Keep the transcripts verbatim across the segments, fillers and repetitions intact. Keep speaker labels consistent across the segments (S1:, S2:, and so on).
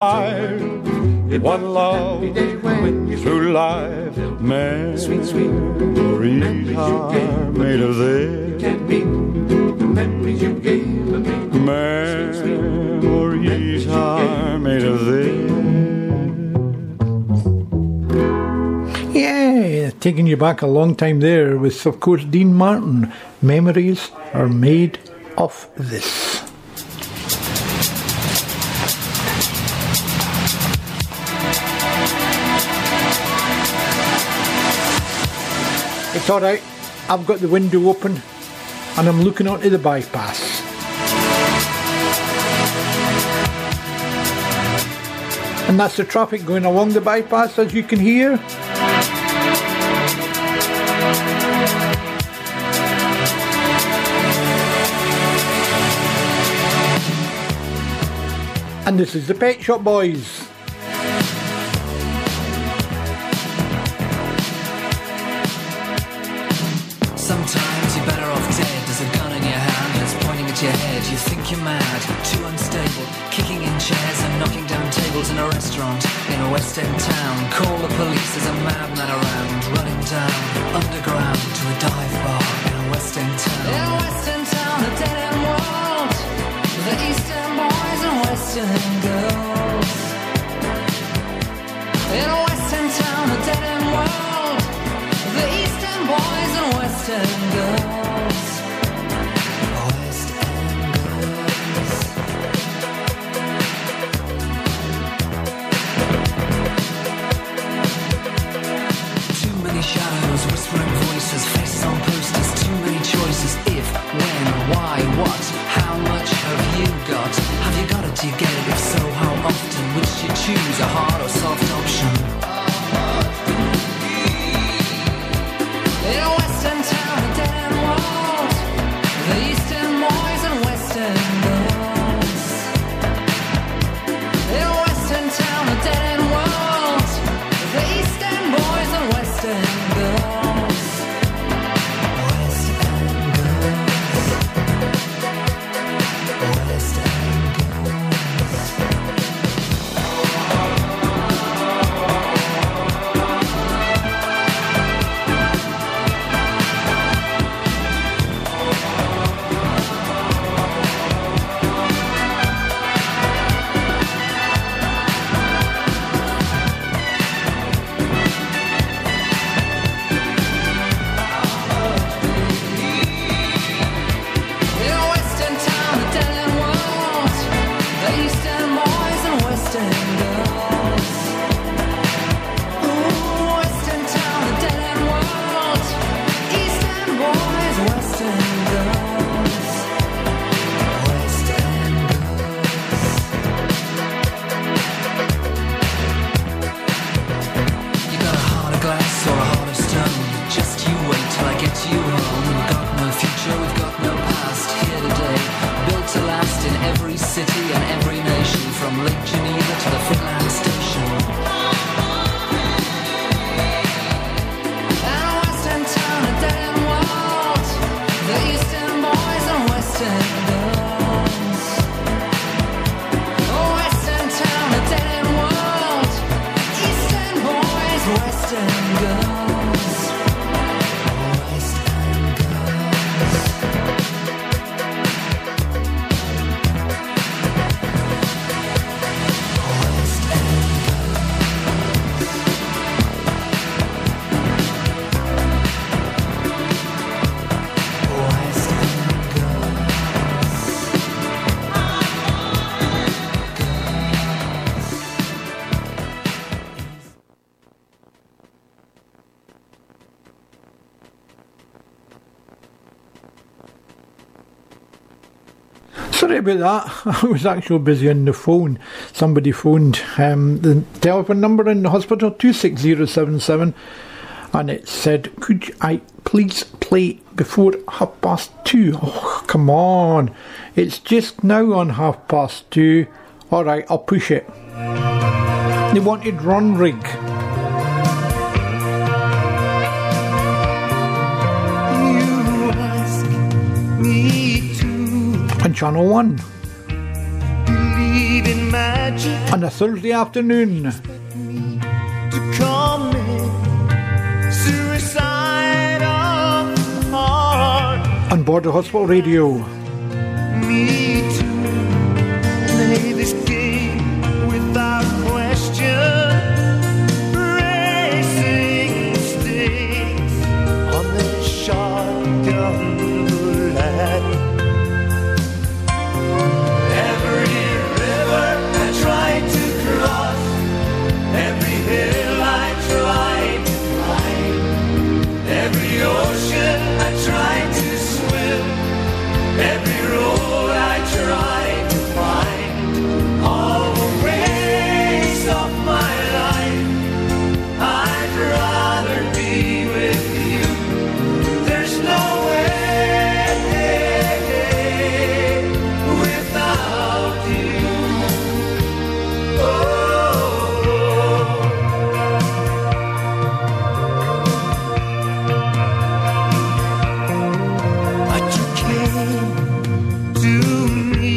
S1: One love through life, memories sweet, sweet memories are made of this. You can't beat the memories you gave me. Memories are made of this.
S2: Yeah, taking you back a long time there with, of course, Dean Martin. Memories are made of this. It's alright, I've got the window open and I'm looking onto the bypass. And that's the traffic going along the bypass, as you can hear. And this is the Pet Shop Boys.
S3: Sometimes you're better off dead. There's a gun in your hand that's pointing at your head. You think you're mad, too unstable, kicking in chairs and knocking down tables in a restaurant in a West End town. Call the police, there's a madman around, running down underground to a dive bar in a West End town. In a West End town, a dead end world, the Eastern boys and Western girls. In a West End town, a dead end world, the Eastern boys and Western girls. West End girls. Too many shadows, whispering voices, faces on posters, too many choices. If, when, why, what, how much have you got? Have you got it, do you get it? If so, how often? Which do you choose, a hard or soft option? In a Western town, a dead end world, the Eastern boys and Western girls. In a Western town, a dead end world, the Eastern boys and Western girls. Western girls. Western
S2: Sorry about that. I was actually busy on the phone. Somebody phoned um, the telephone number in the hospital, two six zero seven seven, and it said, could I please play before half past two? Oh, come on. It's just now on half past two. Alright, I'll push it. They wanted Ron Rigg.
S4: You ask me to
S2: on Channel one.
S4: believe weaving magic
S2: on a Thursday afternoon.
S4: to commit suicide of the heart.
S2: On Border Hospital Radio.
S4: Me to play this game without question. Racing stakes on the shotgun bullet. Every river I tried to cross, every hill I tried to climb, every ocean I tried to swim, every road I tried to find, all the ways of my life, I'd rather be with you. There's no way without you. Oh, but you came to me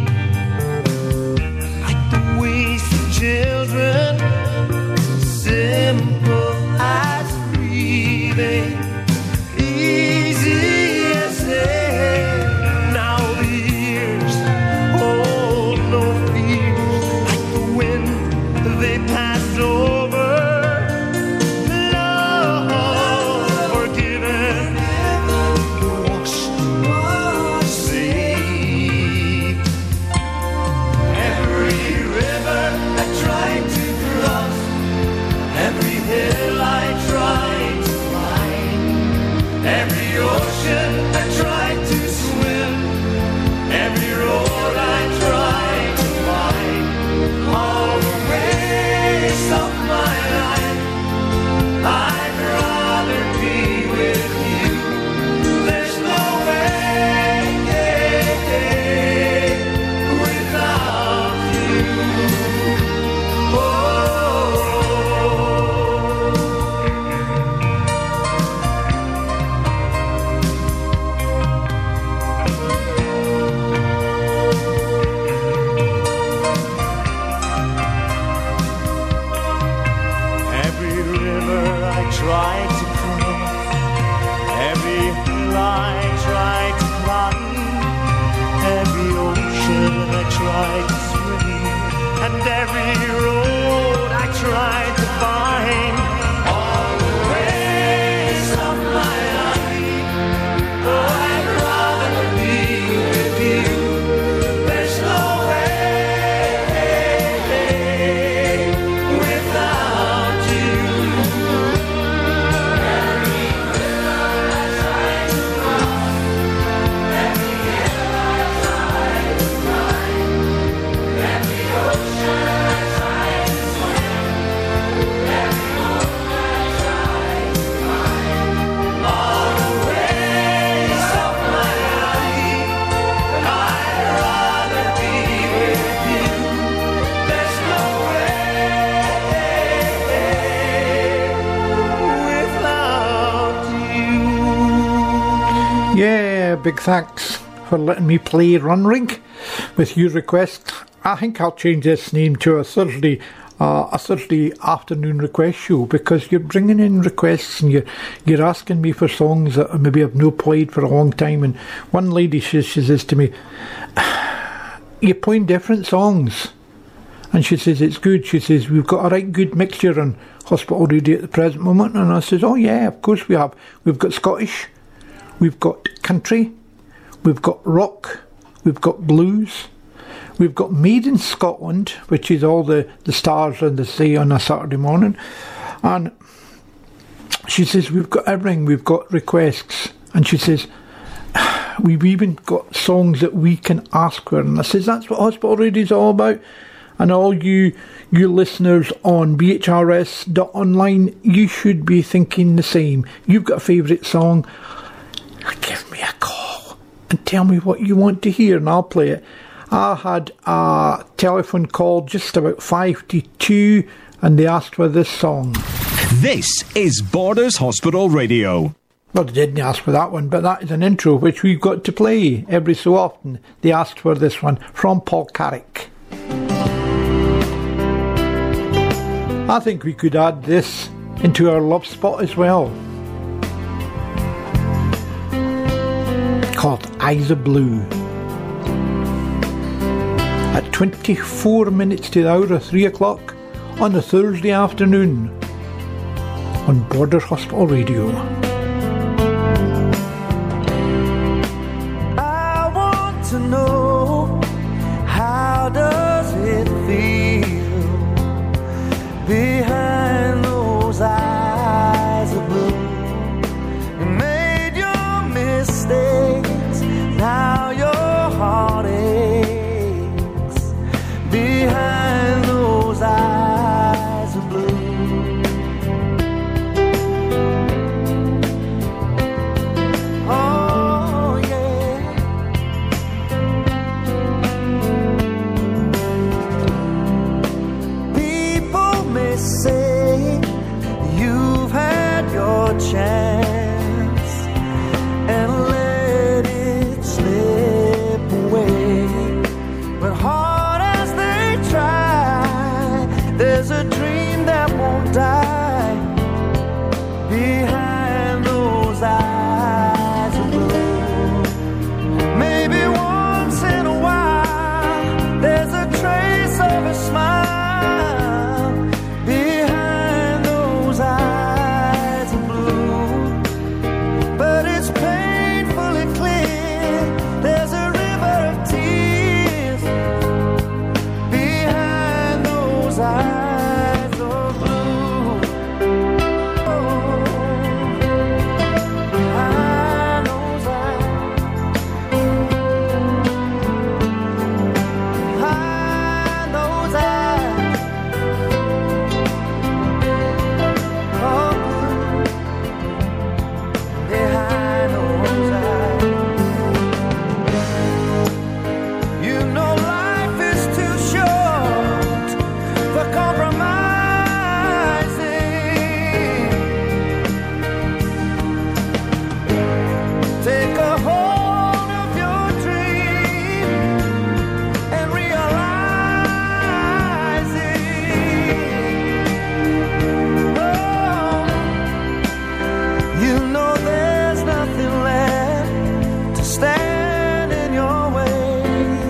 S4: like the wasted children, simple as breathing, easy as air. Now the years hold no fears, like the wind they pass over. Love forgiven, washed, saved. Every river I tried to cross, every hill I tried to climb, every ocean I tried to swim, every road I tried to find, all the ways of my life, I'd rather be with you. There's no way without you. Oh. Every river I tried to cross, every hill I tried to climb, every ocean I tried to swim, and every road I tried to find, all the ways of my life, oh, I'd rather be with you. There's no way without you. All the ways of my life, I'd rather be with you. There's no way without you.
S2: Yeah, big thanks for letting me play Run Rink with your request. I think I'll change this name to a Thursday uh, a Thursday afternoon request show, because you're bringing in requests and you're, you're asking me for songs that maybe I've no played for a long time. And one lady, she, she says to me, you're playing different songs. And she says, it's good. She says, we've got a right good mixture on Hospital Radio at the present moment. And I says, oh yeah, of course we have. We've got Scottish, we've got country, we've got rock, we've got blues, we've got Made in Scotland, which is all the, the stars and the sea on a Saturday morning. And she says, we've got everything, we've got requests. And she says, we've even got songs that we can ask for. And I says, that's what Hospital Radio is all about. And all you you listeners on B H R S dot online, you should be thinking the same. You've got a favourite song, give me a call and tell me what you want to hear and I'll play it. I had a telephone call just about five to two and they asked for this song.
S5: This is Borders Hospital Radio.
S2: Well, they didn't ask for that one, but that is an intro which we've got to play every so often. They asked for this one from Paul Carrick. I think we could add this into our love spot as well. Called Eyes of Blue. At twenty-four minutes to the hour of three o'clock on a Thursday afternoon on Borders Hospital Radio.
S4: I want to know, how does it feel behind those eyes of blue? You made your mistakes, now your heart aches behind those eyes of blue. Oh yeah. People may say you've had your chance and let it slip away, but hard as they try, there's a dream that won't die behind those eyes of blue. Maybe once in a while there's a trace of a smile behind those eyes of blue, but it's painfully clear there's a river of tears behind those eyes of blue. Oh, behind those eyes, behind those eyes of blue, behind those eyes. You know life is too short for compromising. Take a hold of your dream and realize it. Oh, you know there's nothing left to stand in your way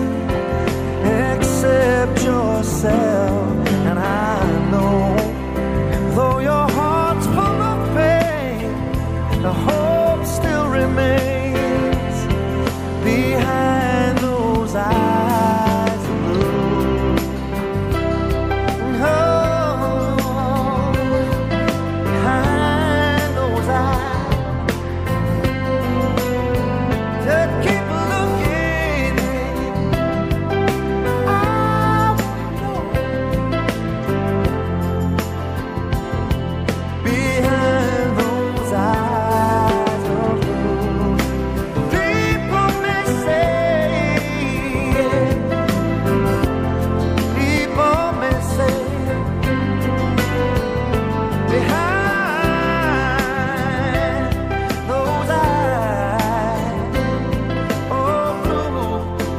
S4: except yourself. And I know, though your heart's full of pain, the hope still remains behind those eyes of blue. Oh, behind those eyes, just keep looking. I know behind those eyes of blue. People may say, people may say, behind those eyes of blue,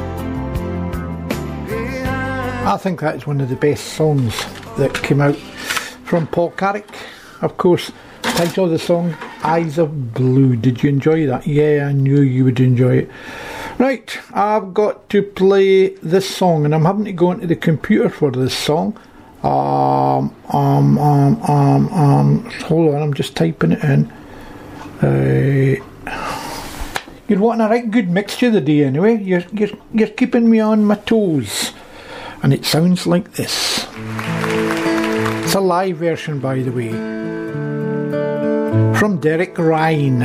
S4: behind.
S2: I think that's one of the best songs that came out from Paul Carrick. Of course, title of the song, Eyes of Blue. Did you enjoy that? Yeah, I knew you would enjoy it. Right, I've got to play this song, and I'm having to go into the computer for this song. Um, um, um, um, um, hold on, I'm just typing it in. Uh, you're wanting a right good mixture the day anyway. You're, you're, you're keeping me on my toes. And it sounds like this. It's a live version, by the way, from Derek Ryan.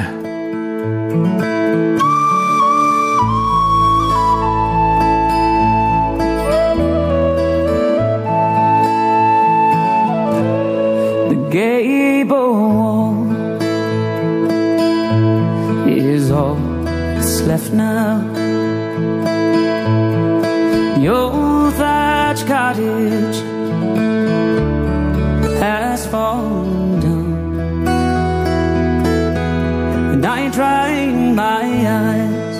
S6: The gable wall is all that's left now. The old thatch cottage has fallen down, and I dry my eyes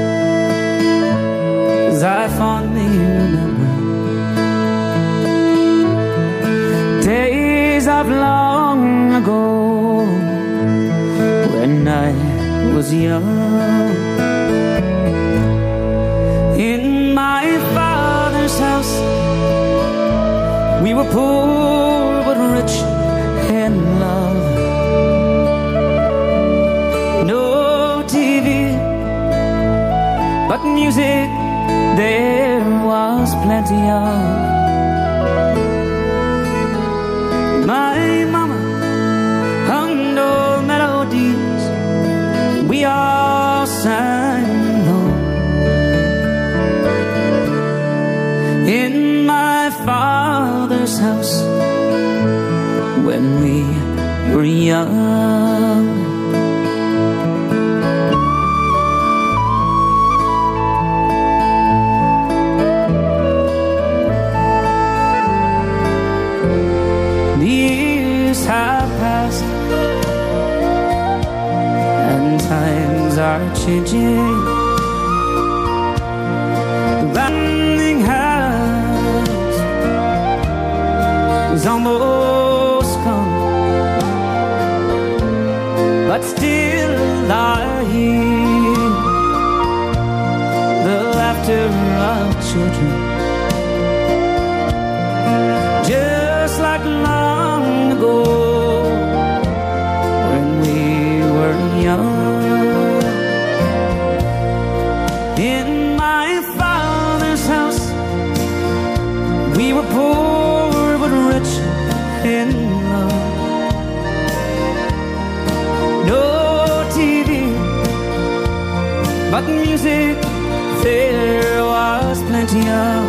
S6: as I fondly remember days days of long ago when I was young. In my father's house we were poor but rich in love. No T V, but music there was plenty of. My mama hummed old melodies, we all sang low. In my father's house when we were young. The years have passed and times are changing. The running house is almost gone, but still I hear the laughter of children, just like long ago when we were young. In my father's house we were poor but rich in love. No T V, but music there was plenty of.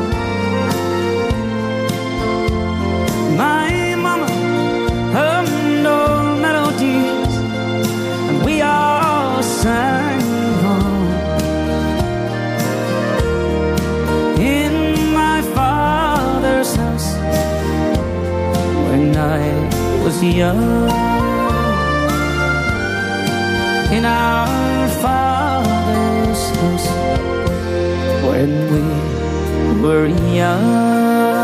S6: My mama hummed old melodies and we all sang along. In my father's house when I was young. In our father's house when we were young.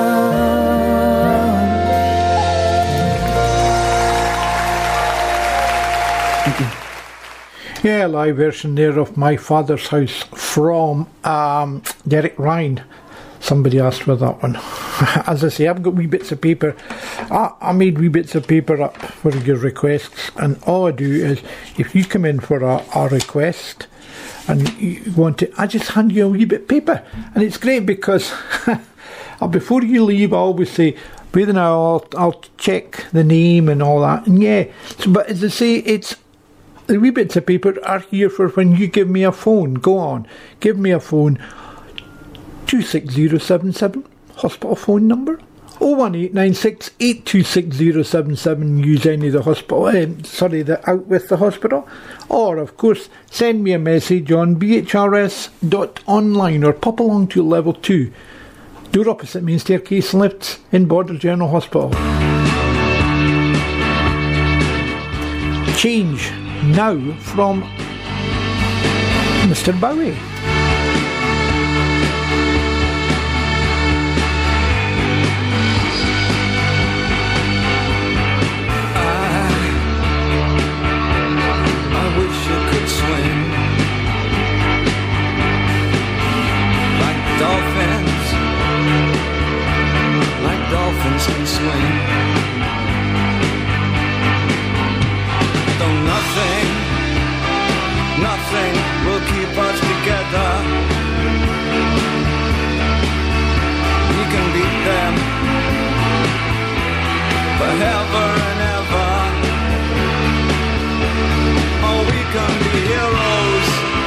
S2: Yeah, live version there of My Father's House from um, Derek Ryan. Somebody asked for that one. As I say, I've got wee bits of paper. I, I made wee bits of paper up for your requests, and all I do is, if you come in for a, a request and you want to, I just hand you a wee bit of paper, and it's great because before you leave, I always say, wait a now, I'll, I'll check the name and all that, and yeah. So, but as I say, it's the wee bits of paper are here for when you give me a phone. Go on, give me a phone. two six zero seven seven, hospital phone number oh one eight nine six, eight two six zero seven seven. Use any of the hospital, uh, sorry, the out with the hospital, or of course send me a message on b h r s dot online or pop along to level two, door opposite main staircase lifts in Borders General Hospital. Change now from Mister Bowie.
S3: Dolphins, like dolphins can swim. Though nothing, nothing will keep us together. We can beat them forever and ever. Oh, we can be heroes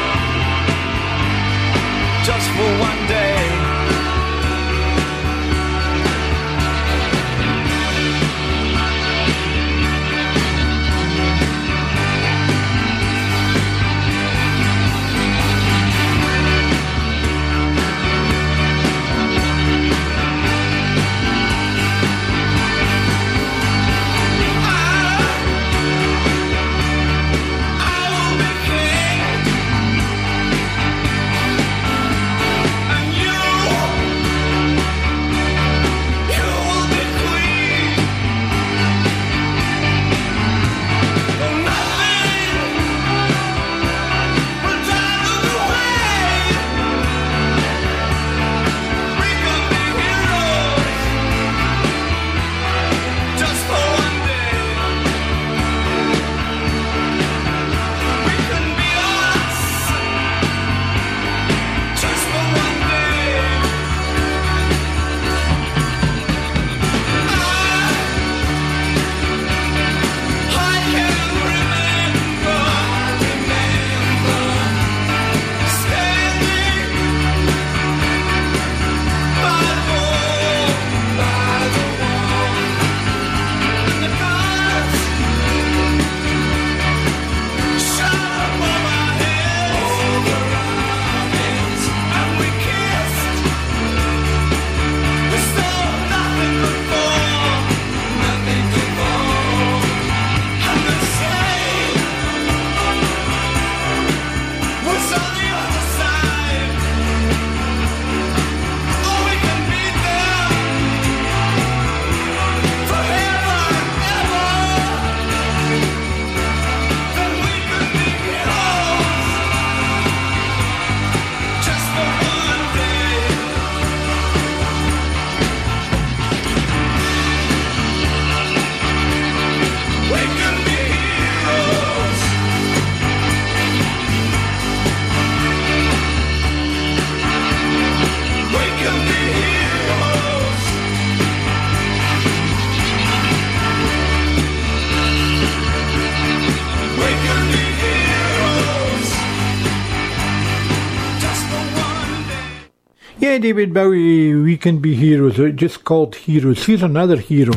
S3: just for one day.
S2: Yeah, David Bowie, We Can Be Heroes, or just called Heroes. Here's another hero.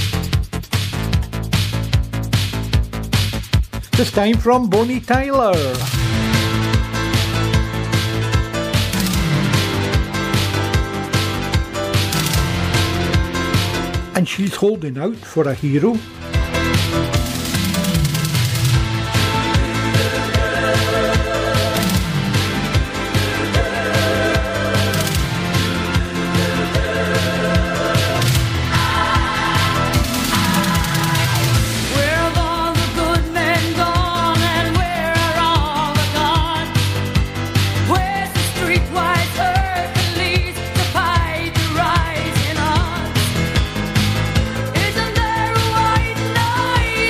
S2: This time from Bonnie Tyler. And she's holding out for a hero.
S4: Isn't there a white knight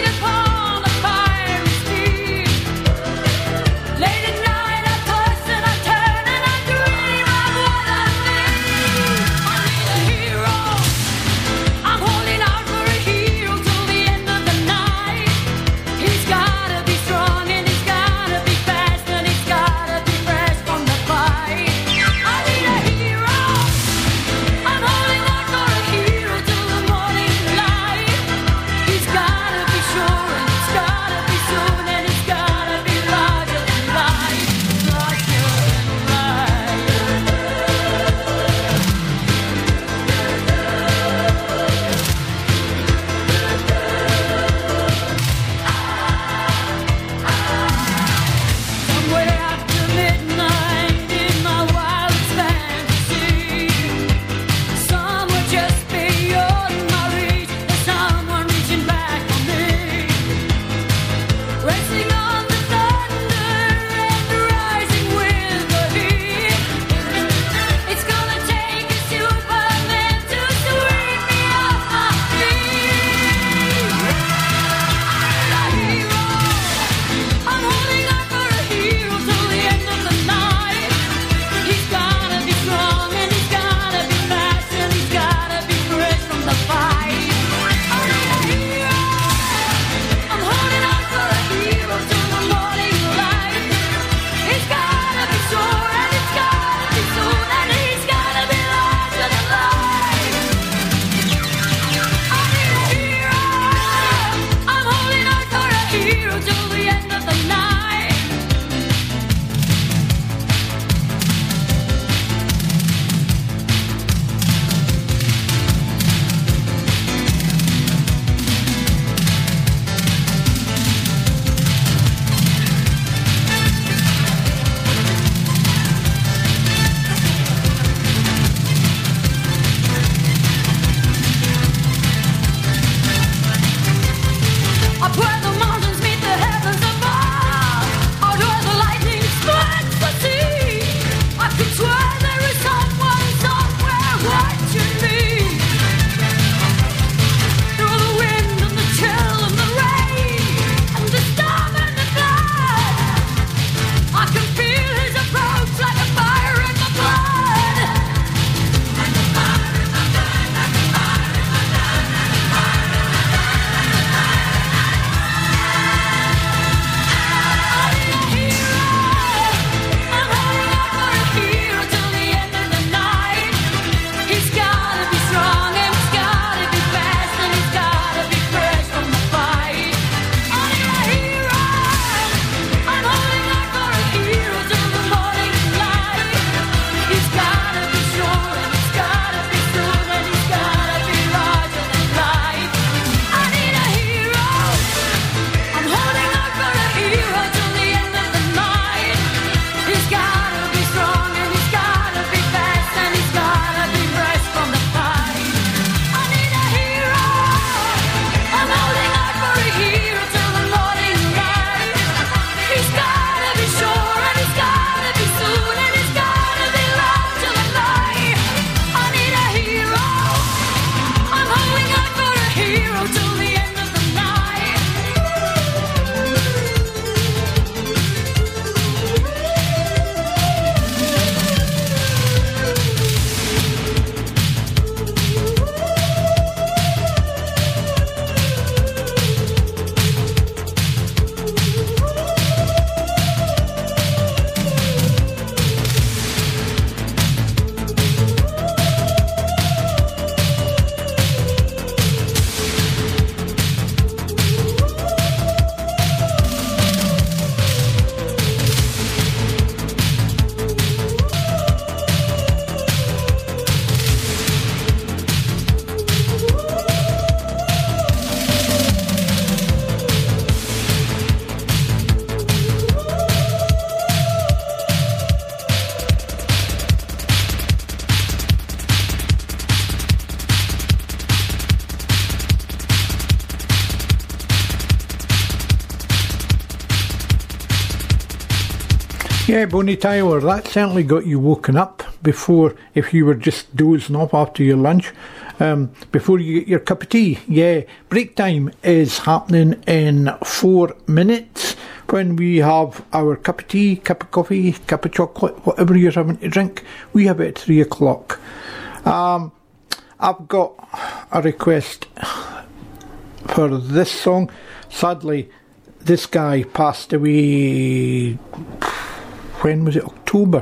S2: Yeah, Bonnie Tyler, that certainly got you woken up before, if you were just dozing off after your lunch, um, before you get your cup of tea. Yeah, break time is happening in four minutes when we have our cup of tea, cup of coffee, cup of chocolate, whatever you're having to drink. We have it at three o'clock. Um, I've got a request for this song. Sadly, this guy passed away. When was it? October.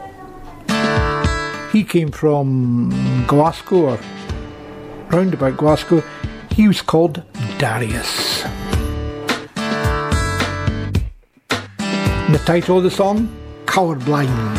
S2: He came from Glasgow, or round about Glasgow. He was called Darius. And the title of the song, Colorblind.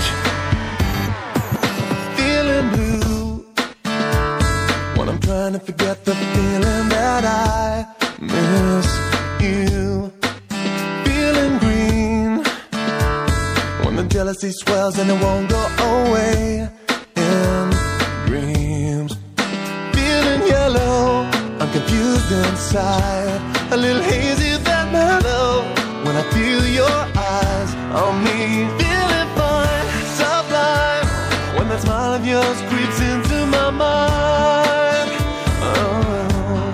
S7: Feeling blue when I'm trying to forget the feeling that I miss you. Feeling green when the jealousy swells and it won't go away in dreams. Feeling yellow, I'm confused inside, a little hazy that mellow when I feel your eyes on me. Feeling fine, sublime when that smile of yours creeps into my mind. Oh.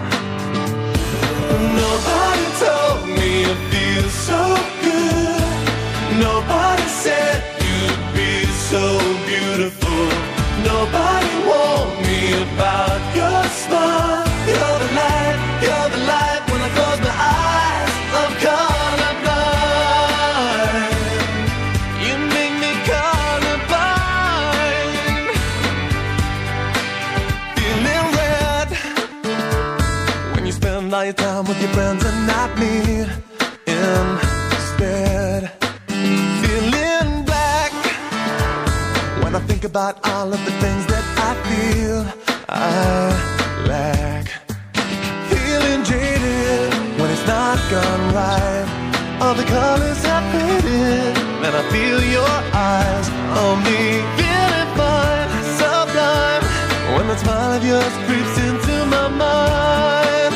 S7: Nobody told me it feels so good. Nobody said you'd be so beautiful. Nobody warned me about your smile. You're the light, you're the light when I close my eyes. I'm colorblind. You make me colorblind. Feeling red when you spend all your time with your friends and not me instead. Feeling black when I think about all of the things that I feel I lack. Feeling jaded when it's not gone right. All the colors have faded, and I feel your eyes on me. Feeling fine, sublime when the smile of yours creeps into my mind.